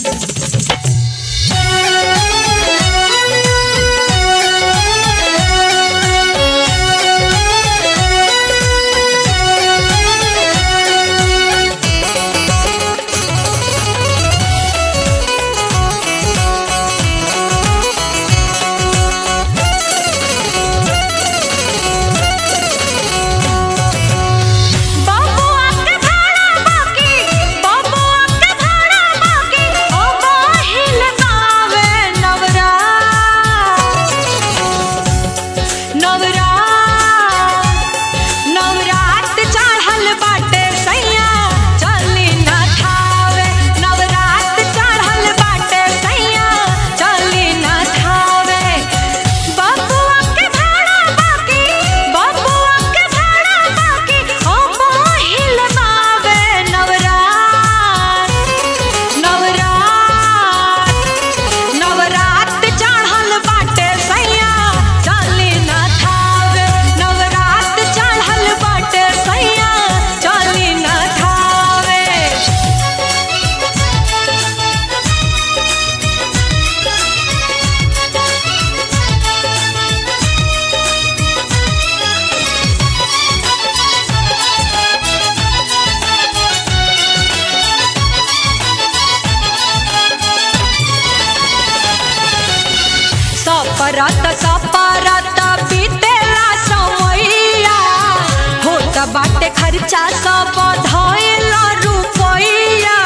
सपरत बीतेला समैया होत बाटे खर्चा सब धइला रुपैया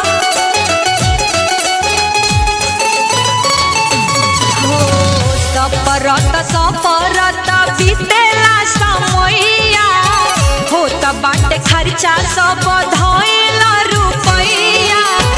हो सपरत बीतेला समैया होत बाटे खर्चा सब धइला रुपैया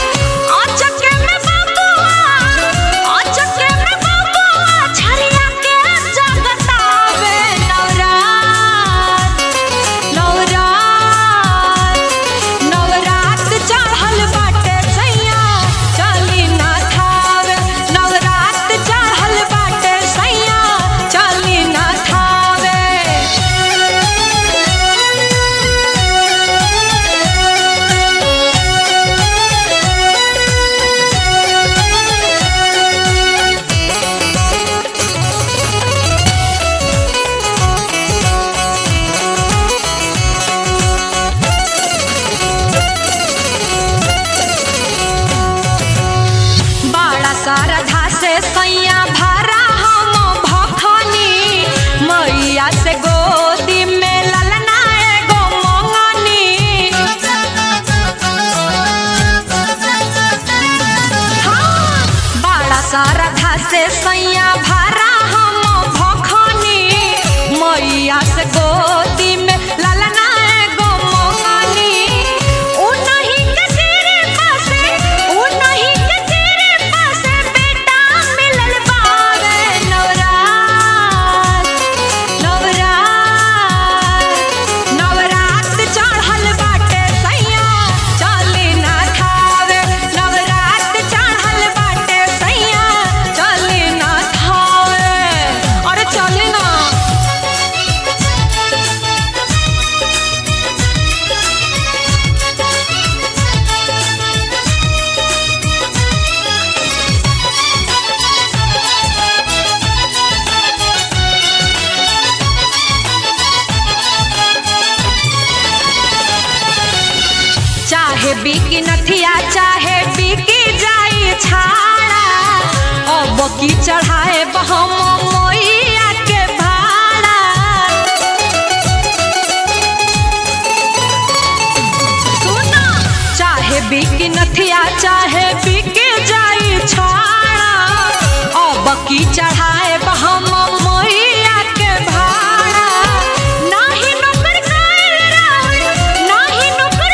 श्रद्धा से सैया भरा हम भखनी मैया से गोदी में ललना एगो मंगनी हाँ बड़ा श्रद्धा से सैया भरा हम भखनी मैया से गोदी में ललना एगो मंगनी चाहे बिकी नथिया चाहे बिकी जाई छाड़ा अब की चढ़ाए हम मैया के भाड़ा सुना चाहे बिकी नथिया चाहे बिकी जाई छाड़ा अब की चढ़ाए हम मैया के भाड़ा नाही नौकर कायल नाही नौकर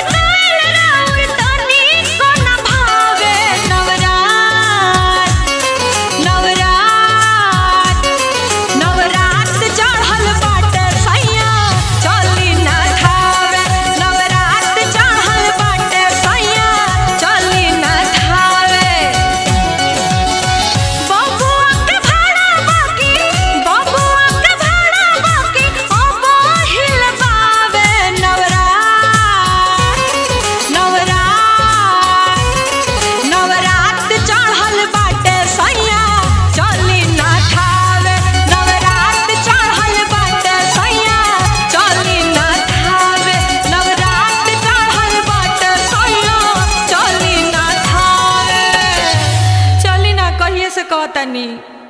भाड़ा कहतनी।